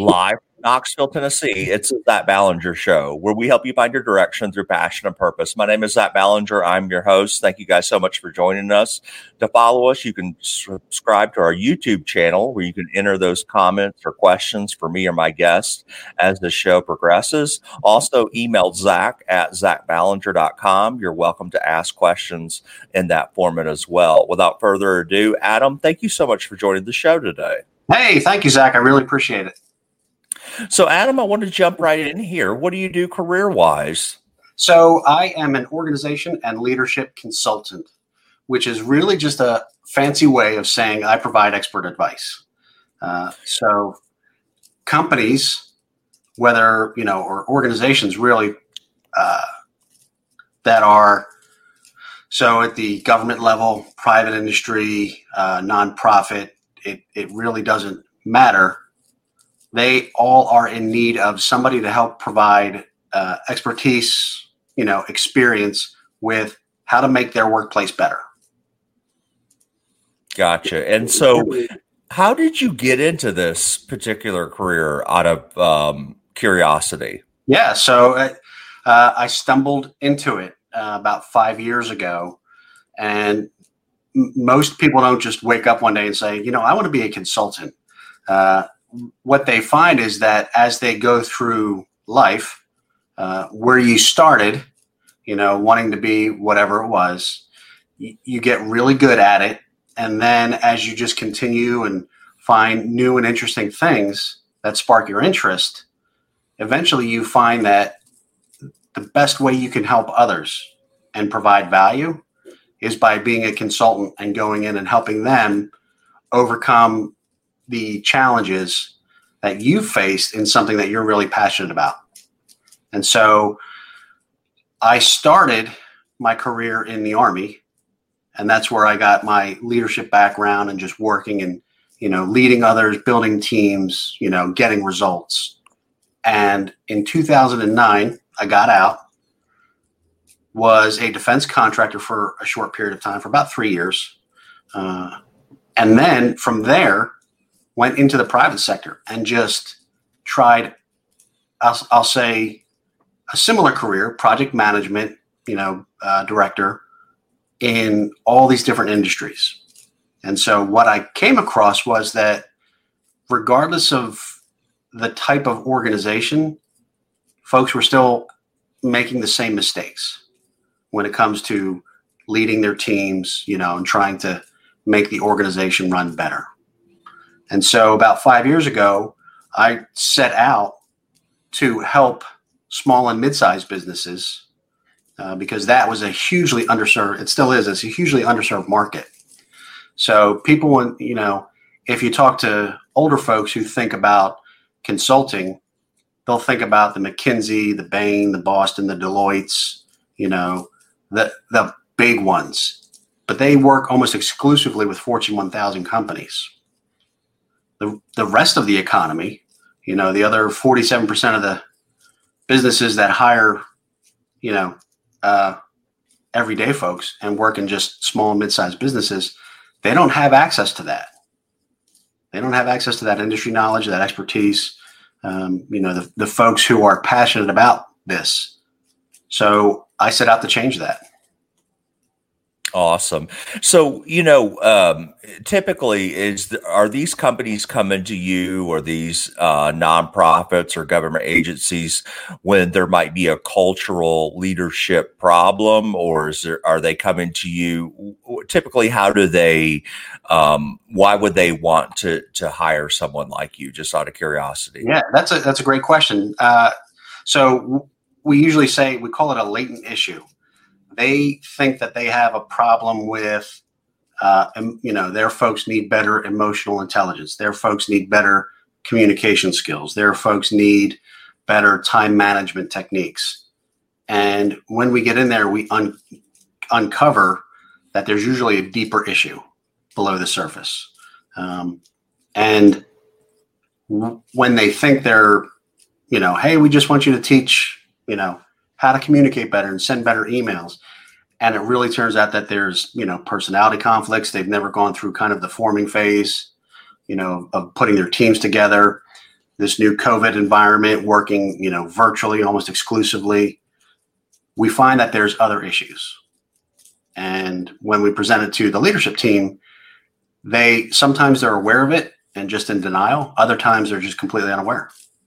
live from Knoxville, Tennessee. It's the Zach Ballinger Show, where we help you find your direction through passion and purpose. My name is Zach Ballinger. I'm your host. Thank you guys so much for joining us. To follow us, you can subscribe to our YouTube channel, where you can enter those comments or questions for me or my guests as the show progresses. Also, email Zach at zachballinger.com. You're welcome to ask questions in that format as well. Without further ado, Adam, thank you so much for joining the show today. Hey, thank you, Zach. I really appreciate it. So, Adam, I want to jump right in here. What do you do career-wise? So I am an organization and leadership consultant, which is really just a fancy way of saying I provide expert advice. So companies, whether, or organizations really that are, so at the government level, private industry, nonprofit, it really doesn't matter. They all are in need of somebody to help provide expertise, experience with how to make their workplace better. Gotcha. And so how did you get into this particular career out of curiosity? Yeah. So I stumbled into it about 5 years ago, and most people don't just wake up one day and say, I want to be a consultant. What they find is that as they go through life, where you started, wanting to be whatever it was, you get really good at it. And then as you just continue and find new and interesting things that spark your interest, eventually you find that the best way you can help others and provide value is by being a consultant and going in and helping them overcome the challenges that you faced in something that you're really passionate about. And so I started my career in the Army, and that's where I got my leadership background and just working and, leading others, building teams, getting results. And in 2009, I got out, was a defense contractor for a short period of time, for about 3 years. And then from there, went into the private sector and just tried, I'll say, a similar career, project management, director in all these different industries. And so what I came across was that regardless of the type of organization, folks were still making the same mistakes when it comes to leading their teams, and trying to make the organization run better. And so about 5 years ago, I set out to help small and mid-sized businesses because that was a hugely underserved, it still is, it's a hugely underserved market. So people, if you talk to older folks who think about consulting, they'll think about the McKinsey, the Bain, the Boston, the Deloittes, the big ones. But they work almost exclusively with Fortune 1000 companies. The rest of the economy, the other 47% of the businesses that hire, everyday folks and work in just small and mid-sized businesses, they don't have access to that. They don't have access to that industry knowledge, that expertise, the folks who are passionate about this. So I set out to change that. Awesome. So, typically are these companies coming to you, or these nonprofits or government agencies, when there might be a cultural leadership problem, or are they coming to you? Typically, how do they, why would they want to hire someone like you, just out of curiosity? Yeah, that's a great question. So we usually say, we call it a latent issue. They think that they have a problem with, their folks need better emotional intelligence. Their folks need better communication skills. Their folks need better time management techniques. And when we get in there, we uncover that there's usually a deeper issue below the surface. And when they think they're, hey, we just want you to teach, how to communicate better and send better emails. And it really turns out that there's, personality conflicts. They've never gone through kind of the forming phase, of putting their teams together. this new COVID environment, working, virtually almost exclusively, we find that there's other issues. And when we present it to the leadership team, sometimes they're aware of it and just in denial. Other times they're just completely unaware.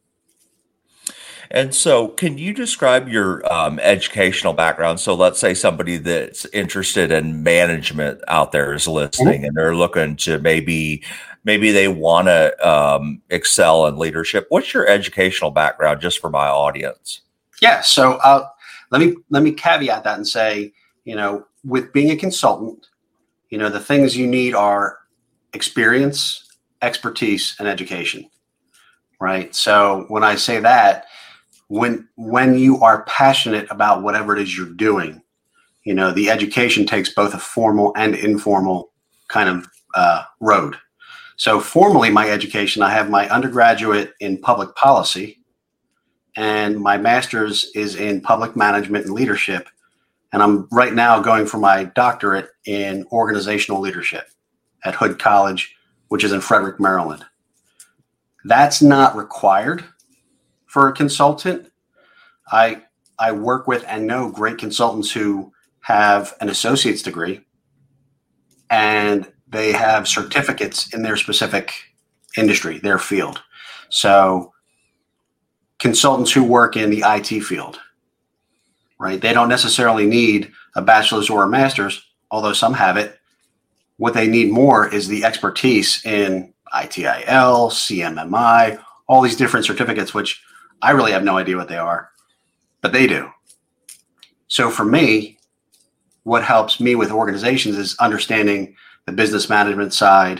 And so, can you describe your educational background? So, let's say somebody that's interested in management out there is listening, and they're looking to maybe they want to excel in leadership. What's your educational background, just for my audience? Yeah. So let me caveat that and say, with being a consultant, the things you need are experience, expertise, and education. Right. So when I say that, when you are passionate about whatever it is you're doing, the education takes both a formal and informal kind of road. So formally, my education, I have my undergraduate in public policy, and my master's is in public management and leadership. And I'm right now going for my doctorate in organizational leadership at Hood College, which is in Frederick, Maryland. That's not required for a consultant. I work with and know great consultants who have an associate's degree and they have certificates in their specific industry, their field. So consultants who work in the IT field, right? They don't necessarily need a bachelor's or a master's, although some have it. What they need more is the expertise in ITIL, CMMI, all these different certificates, which I really have no idea what they are, but they do. So for me, what helps me with organizations is understanding the business management side,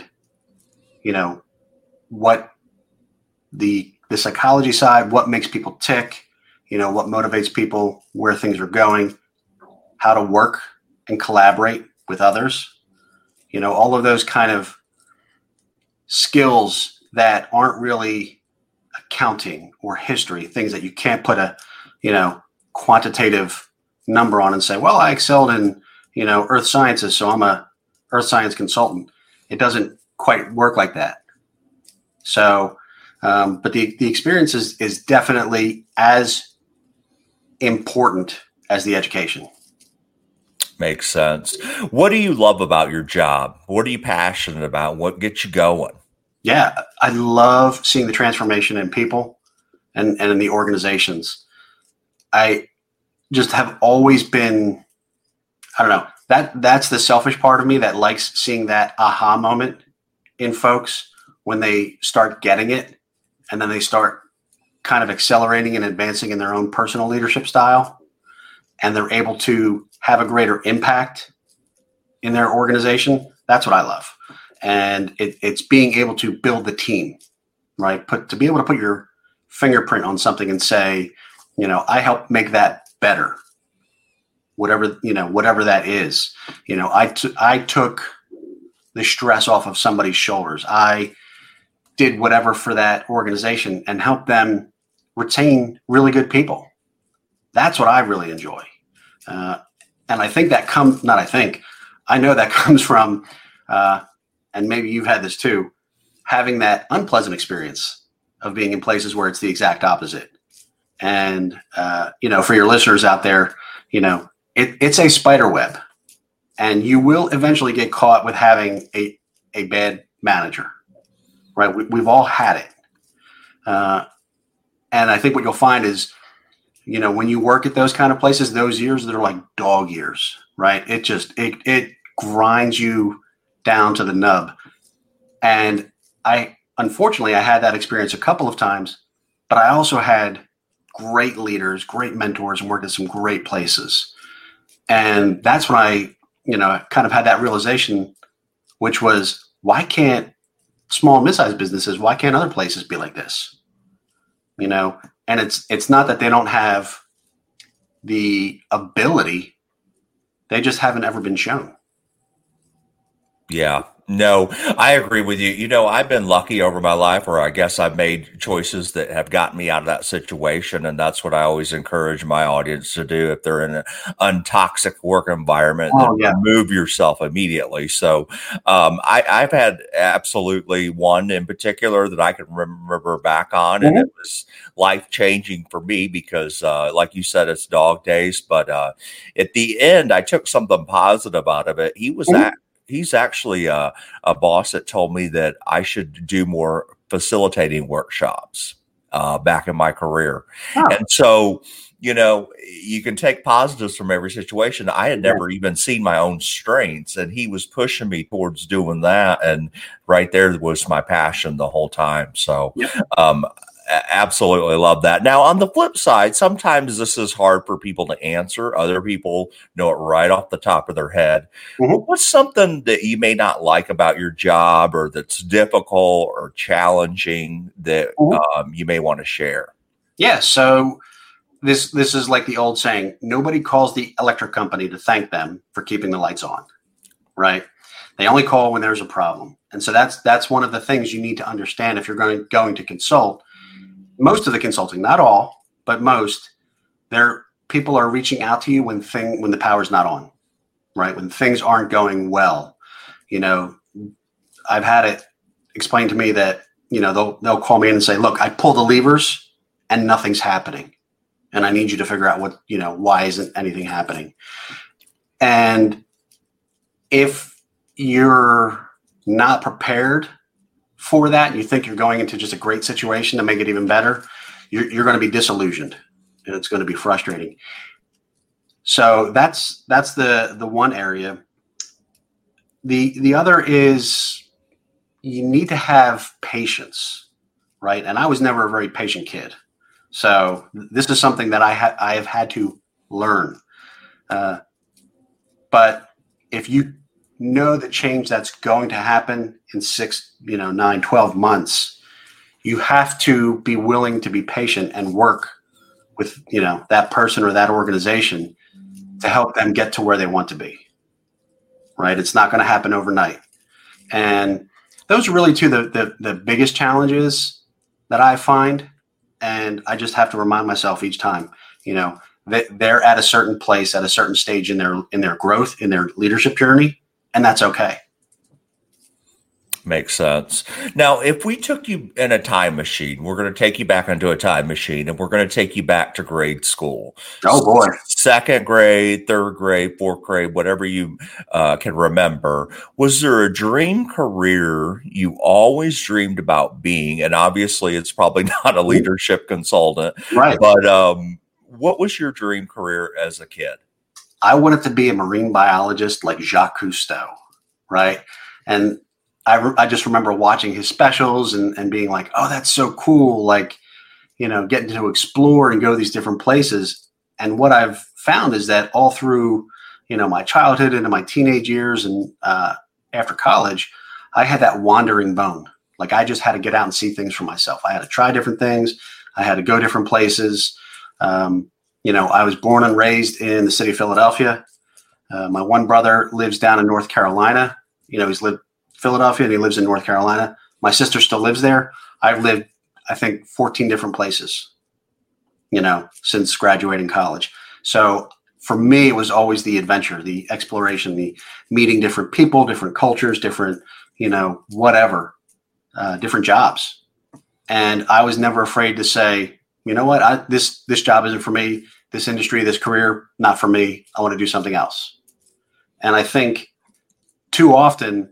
what the psychology side, what makes people tick, what motivates people, where things are going, how to work and collaborate with others, all of those kind of skills that aren't really accounting or history, things that you can't put a, quantitative number on and say, well, I excelled in, earth sciences, so I'm a earth science consultant. It doesn't quite work like that. So, but the experience is definitely as important as the education. Makes sense. What do you love about your job? What are you passionate about? What gets you going? Yeah, I love seeing the transformation in people and in the organizations. I just have always been, I don't know, that's the selfish part of me that likes seeing that aha moment in folks when they start getting it and then they start kind of accelerating and advancing in their own personal leadership style, and they're able to have a greater impact in their organization. That's what I love. And it's being able to build the team, right? To be able to put your fingerprint on something and say, I helped make that better, whatever that is. I took the stress off of somebody's shoulders. I did whatever for that organization and helped them retain really good people. That's what I really enjoy. And I think that I know that comes from, and maybe you've had this too, having that unpleasant experience of being in places where it's the exact opposite. And, for your listeners out there, it's a spider web, and you will eventually get caught with having a bad manager, right? We've all had it. And I think what you'll find is, when you work at those kind of places, those years, they're like dog years, right? It grinds you down to the nub. And unfortunately, I had that experience a couple of times, but I also had great leaders, great mentors, and worked at some great places. And that's when I, kind of had that realization, which was, why can't small and mid-sized businesses, why can't other places be like this? And it's not that they don't have the ability, they just haven't ever been shown. Yeah, No, I agree with you. I've been lucky over my life, or I guess I've made choices that have gotten me out of that situation. And that's what I always encourage my audience to do. If they're in an untoxic work environment, then Oh yeah. remove yourself immediately. So I've had absolutely one in particular that I can remember back on, and it was life changing for me because, like you said, it's dog days. But at the end, I took something positive out of it. He's actually a boss that told me that I should do more facilitating workshops back in my career. Oh, And so, you can take positives from every situation. I had never even seen my own strengths, and he was pushing me towards doing that. And right there was my passion the whole time. So, yep. Absolutely love that. Now, on the flip side, sometimes this is hard for people to answer. Other people know it right off the top of their head. What's something that you may not like about your job, or that's difficult or challenging that you may want to share? Yeah. So this is like the old saying: nobody calls the electric company to thank them for keeping the lights on, right? They only call when there's a problem. And so that's one of the things you need to understand if you're going to consult. Most of the consulting, not all, but most, people are reaching out to you when the power's not on, right? When things aren't going well. I've had it explained to me that, they'll call me in and say, look, I pull the levers and nothing's happening. And I need you to figure out why isn't anything happening? And if you're not prepared for that, and you think you're going into just a great situation to make it even better, you're going to be disillusioned, and it's going to be frustrating. So that's the one area. The other is you need to have patience, right? And I was never a very patient kid, so this is something that I have had to learn. But if you know the change that's going to happen in 6, 9, 12 months, you have to be willing to be patient and work with, that person or that organization to help them get to where they want to be, right? It's not going to happen overnight. And those are really the biggest challenges that I find. And I just have to remind myself each time, they're at a certain place, at a certain stage in their growth, in their leadership journey. And that's okay. Makes sense. Now, if we took you in a time machine, we're going to take you back into a time machine, and we're going to take you back to grade school. Oh, boy. Second grade, third grade, fourth grade, whatever you can remember. Was there a dream career you always dreamed about being? And obviously, it's probably not a leadership consultant. Right. But what was your dream career as a kid? I wanted to be a marine biologist like Jacques Cousteau, right? And I just remember watching his specials and being like, oh, that's so cool. Like, getting to explore and go to these different places. And what I've found is that all through, my childhood into my teenage years and after college, I had that wandering bone. Like I just had to get out and see things for myself. I had to try different things. I had to go different places. I was born and raised in the city of Philadelphia. My one brother lives down in North Carolina. He's lived Philadelphia and he lives in North Carolina. My sister still lives there. I've lived, I think, 14 different places, since graduating college. So for me, it was always the adventure, the exploration, the meeting different people, different cultures, different, whatever, different jobs. And I was never afraid to say, you know what, this job isn't for me. This industry, this career, not for me. I want to do something else. And I think too often,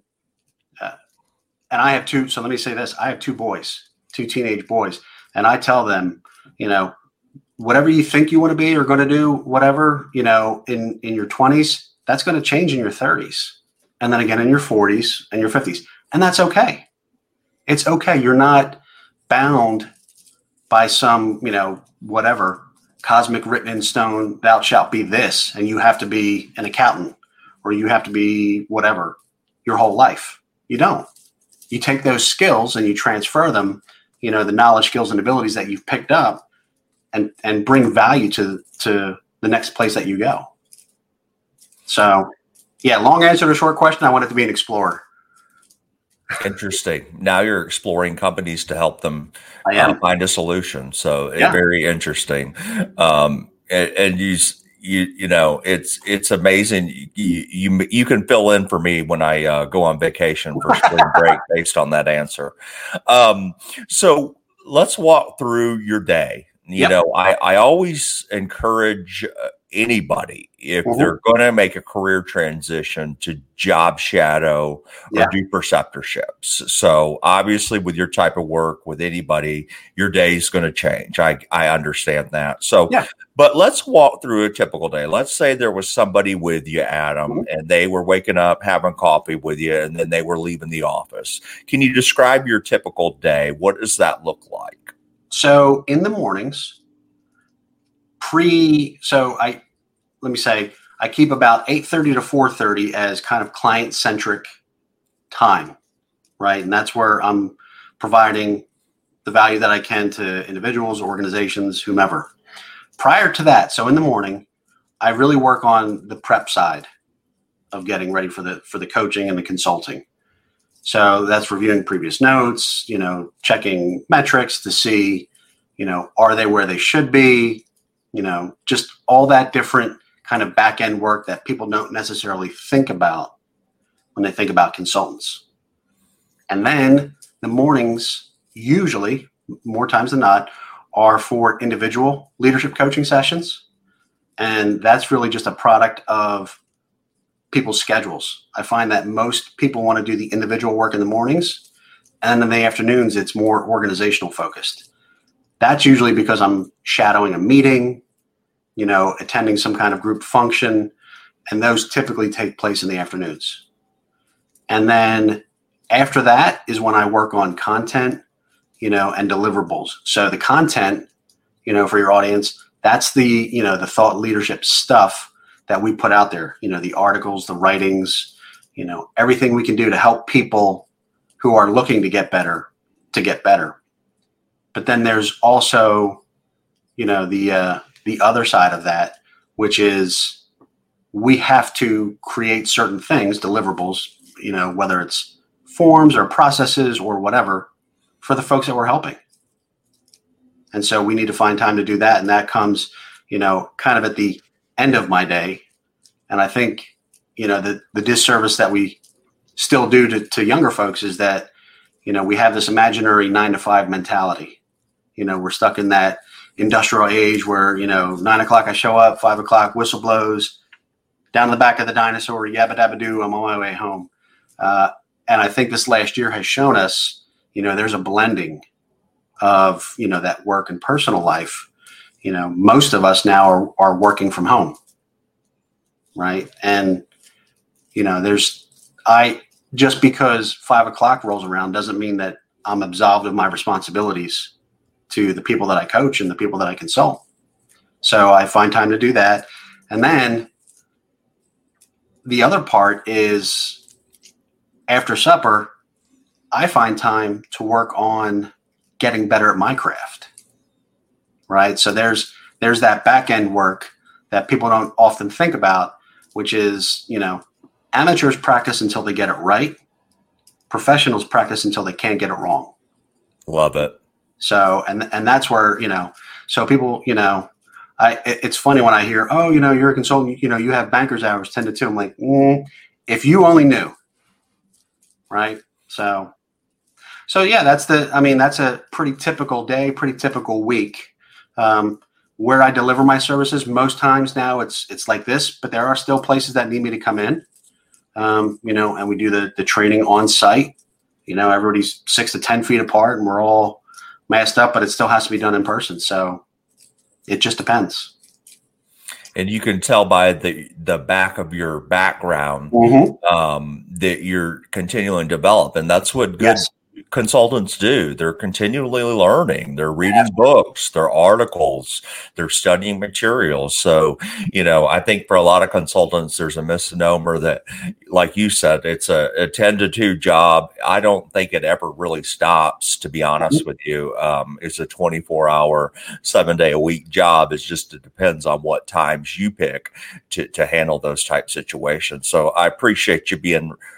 and I have two, so let me say this, I have two teenage boys, and I tell them, whatever you think you want to be or going to do, whatever, in your 20s, that's going to change in your 30s. And then again in your 40s and your 50s. And that's okay. It's okay. You're not bound by some, whatever, cosmic written in stone, thou shalt be this, and you have to be an accountant or you have to be whatever your whole life. You don't. You take those skills and you transfer them, the knowledge, skills, and abilities that you've picked up and bring value to the next place that you go. So, yeah, long answer to a short question. I wanted to be an explorer. Interesting. Now you're exploring companies to help them I am. find a solution. So Yeah. very interesting. And you know, it's amazing. You can fill in for me when I go on vacation for spring break based on that answer. So let's walk through your day. You Yep. know, I always encourage anybody, if they're going to make a career transition, to job shadow or do preceptorships. So obviously with your type of work, with anybody, your day is going to change. I understand that. So, but let's walk through a typical day. Let's say there was somebody with you, Adam, and they were waking up, having coffee with you, and then they were leaving the office. Can you describe your typical day? What does that look like? So in the mornings, let me say, I keep about 8:30 to 4:30 as kind of client-centric time, right? And that's where I'm providing the value that I can to individuals, organizations, whomever. Prior to that, so in the morning, I really work on the prep side of getting ready for the coaching and the consulting. So that's reviewing previous notes, checking metrics to see, are they where they should be? Just all that different kind of back end work that people don't necessarily think about when they think about consultants. And then the mornings, usually more times than not, are for individual leadership coaching sessions. And that's really just a product of people's schedules. I find that most people want to do the individual work in the mornings, and in the afternoons, it's more organizational focused. That's usually because I'm shadowing a meeting, attending some kind of group function, and those typically take place in the afternoons. And then after that is when I work on content, and deliverables. So the content, for your audience, that's the thought leadership stuff that we put out there, the articles, the writings, everything we can do to help people who are looking to get better. But then there's also, the other side of that, which is we have to create certain things, deliverables, whether it's forms or processes or whatever, for the folks that we're helping. And so we need to find time to do that. And that comes, kind of at the end of my day. And I think, the disservice that we still do to younger folks is that, we have this imaginary 9-to-5 mentality. We're stuck in that industrial age where, 9 o'clock I show up, 5 o'clock whistle blows, down to the back of the dinosaur, yabba dabba doo, I'm on my way home. And I think this last year has shown us, there's a blending of, that work and personal life. Most of us now are working from home. Right. And, just because 5 o'clock rolls around doesn't mean that I'm absolved of my responsibilities to the people that I coach and the people that I consult. So I find time to do that. And then the other part is after supper, I find time to work on getting better at my craft. Right. So there's that back end work that people don't often think about, which is, amateurs practice until they get it right. Professionals practice until they can't get it wrong. Love it. So, and that's where, so people, it's funny when I hear, oh, you're a consultant, you have banker's hours 10 to 2. I'm like, if you only knew. Right. So yeah, that's a pretty typical day, pretty typical week. Where I deliver my services, most times now it's like this, but there are still places that need me to come in, and we do the training on site. Everybody's 6 to 10 feet apart and we're all masked up, but it still has to be done in person. So it just depends. And you can tell by the back of your background that you're continuing to develop. And that's what good consultants do. They're continually learning. They're reading books, they're articles, they're studying materials. So, I think for a lot of consultants, there's a misnomer that, like you said, it's a 10 to 2 job. I don't think it ever really stops, to be honest with you. It's a 24-hour, 7-day-a-week job. It depends on what times you pick to handle those type situations. So I appreciate you being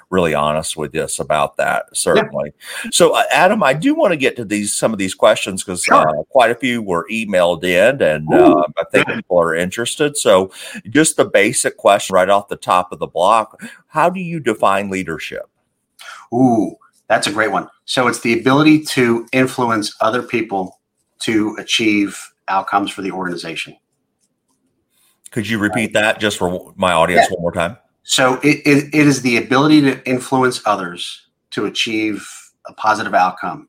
really honest with us about that, certainly. Yeah. So, Adam, I do want to get to some of these questions because quite a few were emailed in, and I think people are interested. So, just the basic question right off the top of the block: how do you define leadership? Ooh, that's a great one. So, it's the ability to influence other people to achieve outcomes for the organization. Could you repeat that just for my audience one more time? So it is the ability to influence others to achieve a positive outcome.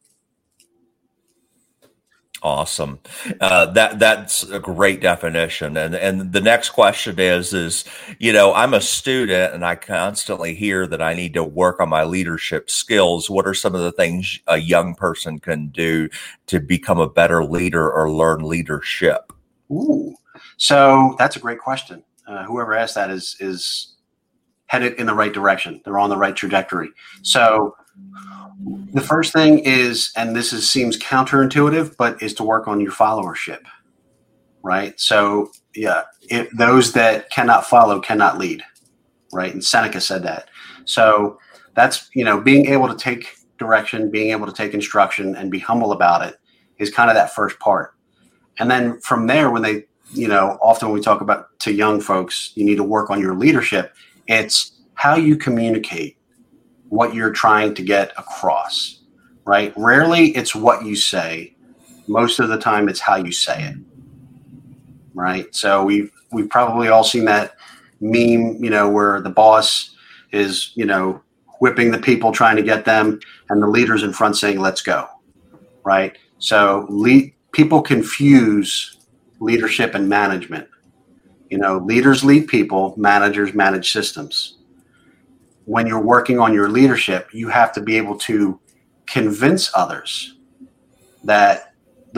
Awesome. That's a great definition. And the next question is, I'm a student and I constantly hear that I need to work on my leadership skills. What are some of the things a young person can do to become a better leader or learn leadership? Ooh, so that's a great question. Whoever asked that is headed in the right direction. They're on the right trajectory. So the first thing is, and this seems counterintuitive, but is to work on your followership, right? So those that cannot follow cannot lead, right? And Seneca said that. So that's, being able to take direction, being able to take instruction and be humble about it is kind of that first part. And then from there, when they, often when we talk about to young folks, you need to work on your leadership. It's how you communicate what you're trying to get across, right? Rarely it's what you say. Most of the time it's how you say it, right? So we've probably all seen that meme, where the boss is, whipping the people, trying to get them, and the leader's in front saying, let's go, right? So people confuse leadership and management. Leaders lead people, managers manage systems. When you're working on your leadership, you have to be able to convince others that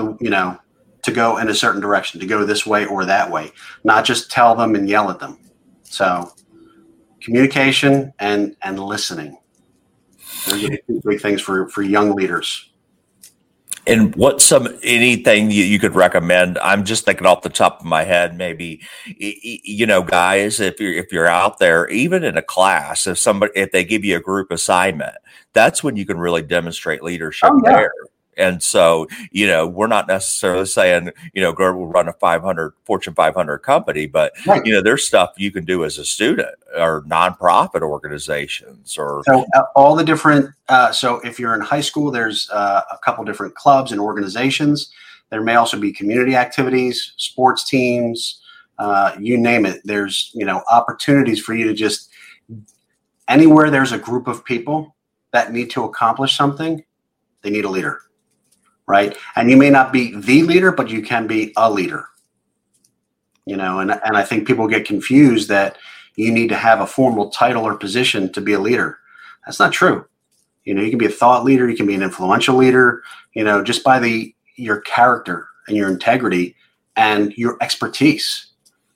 to go in a certain direction, to go this way or that way, not just tell them and yell at them. So communication and listening. Those are the two big things for young leaders. And what's anything you could recommend? I'm just thinking off the top of my head, maybe, guys, if you're out there, even in a class, if they give you a group assignment, that's when you can really demonstrate leadership there. And so, we're not necessarily saying, go run a Fortune 500 company, but, there's stuff you can do as a student or nonprofit organizations or. So all the different, so if you're in high school, there's a couple different clubs and organizations. There may also be community activities, sports teams, you name it. There's, opportunities for you to just, anywhere there's a group of people that need to accomplish something, they need a leader. Right. And you may not be the leader, but you can be a leader, and I think people get confused that you need to have a formal title or position to be a leader. That's not true. You can be a thought leader. You can be an influential leader, just by your character and your integrity and your expertise,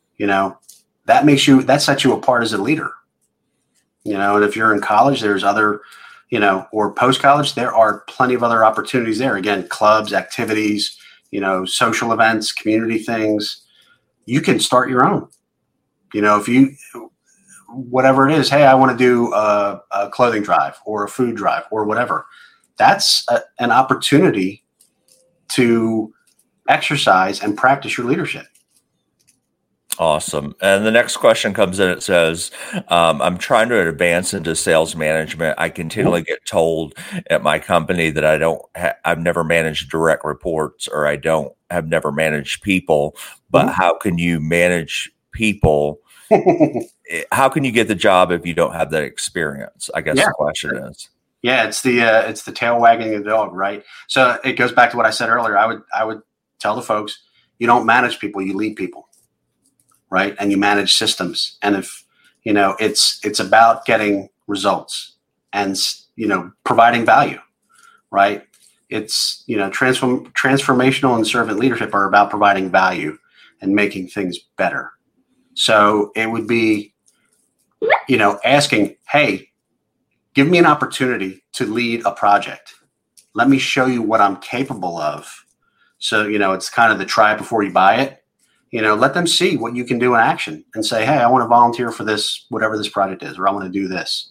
that sets you apart as a leader, and if you're in college, there's other or post-college, there are plenty of other opportunities there. Again, clubs, activities, social events, community things. You can start your own. If you, whatever it is, hey, I want to do a clothing drive or a food drive or whatever. That's an opportunity to exercise and practice your leadership. Awesome. And the next question comes in. It says, I'm trying to advance into sales management. I continually get told at my company that I've never managed direct reports or have never managed people, but how can you manage people? How can you get the job if you don't have that experience? I guess the question is. Yeah, it's the tail wagging the dog, right? So it goes back to what I said earlier. I would tell the folks, you don't manage people, you lead people. Right. And you manage systems. And if, it's about getting results and, providing value. Right. It's, transformational and servant leadership are about providing value and making things better. So it would be, asking, hey, give me an opportunity to lead a project. Let me show you what I'm capable of. So, it's kind of the try before you buy it. Let them see what you can do in action and say, hey, I want to volunteer for this, whatever this project is, or I want to do this.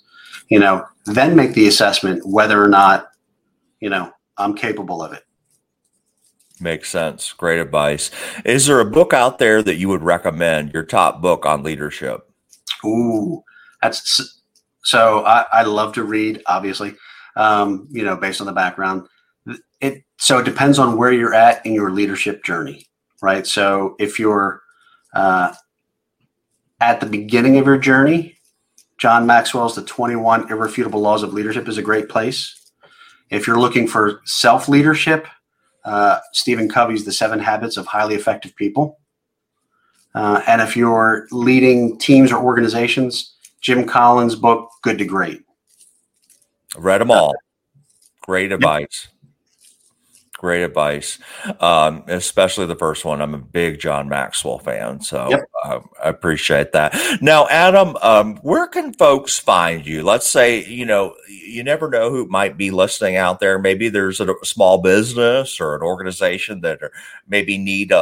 then make the assessment whether or not, I'm capable of it. Makes sense. Great advice. Is there a book out there that you would recommend, your top book on leadership? Ooh, so I love to read, obviously, based on the background. So it depends on where you're at in your leadership journey, right? So if you're at the beginning of your journey, John Maxwell's The 21 Irrefutable Laws of Leadership is a great place. If you're looking for self-leadership, Stephen Covey's The 7 Habits of Highly Effective People. And if you're leading teams or organizations, Jim Collins' book, Good to Great. Read them all. Great advice. Great advice, especially the first one. I'm a big John Maxwell fan, so I appreciate that. Now, Adam, where can folks find you? Let's say, you never know who might be listening out there. Maybe there's a small business or an organization that maybe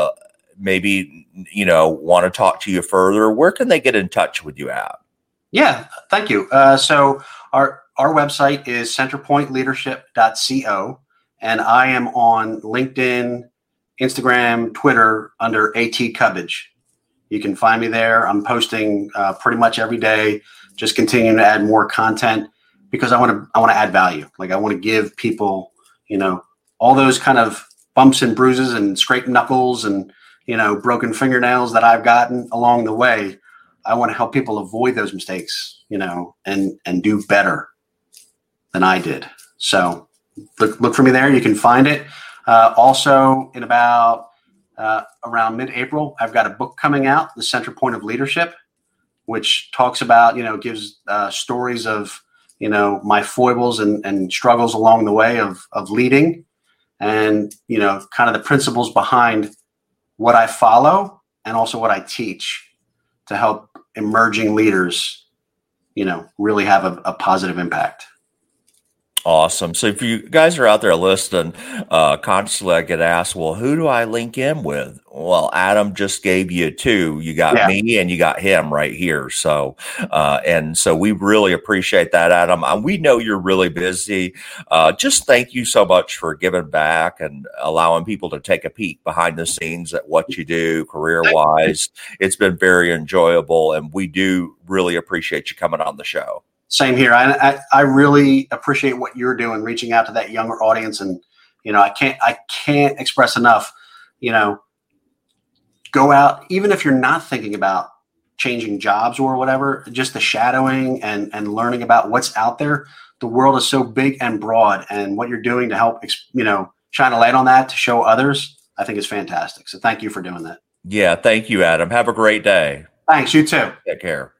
want to talk to you further. Where can they get in touch with you at? Yeah, thank you. So our website is centerpointleadership.co. And I am on LinkedIn, Instagram, Twitter under AT Cubbage. You can find me there. I'm posting pretty much every day, just continuing to add more content because I want to add value. Like I want to give people, all those kind of bumps and bruises and scraped knuckles and, broken fingernails that I've gotten along the way. I want to help people avoid those mistakes, and do better than I did. So look for me there. You can find it. Also, in about around mid-April, I've got a book coming out, The Center Point of Leadership, which talks about, gives stories of, my foibles and struggles along the way of leading and, kind of the principles behind what I follow and also what I teach to help emerging leaders, really have a positive impact. Awesome. So if you guys are out there listening, constantly I get asked, well, who do I link in with? Well, Adam just gave you two. You got me and you got him right here. So, and so we really appreciate that, Adam. We know you're really busy. Just thank you so much for giving back and allowing people to take a peek behind the scenes at what you do career-wise. It's been very enjoyable, and we do really appreciate you coming on the show. Same here. I really appreciate what you're doing, reaching out to that younger audience. And, I can't express enough, go out, even if you're not thinking about changing jobs or whatever, just the shadowing and learning about what's out there. The world is so big and broad, and what you're doing to help, shine a light on that to show others, I think is fantastic. So thank you for doing that. Yeah. Thank you, Adam. Have a great day. Thanks. You too. Take care.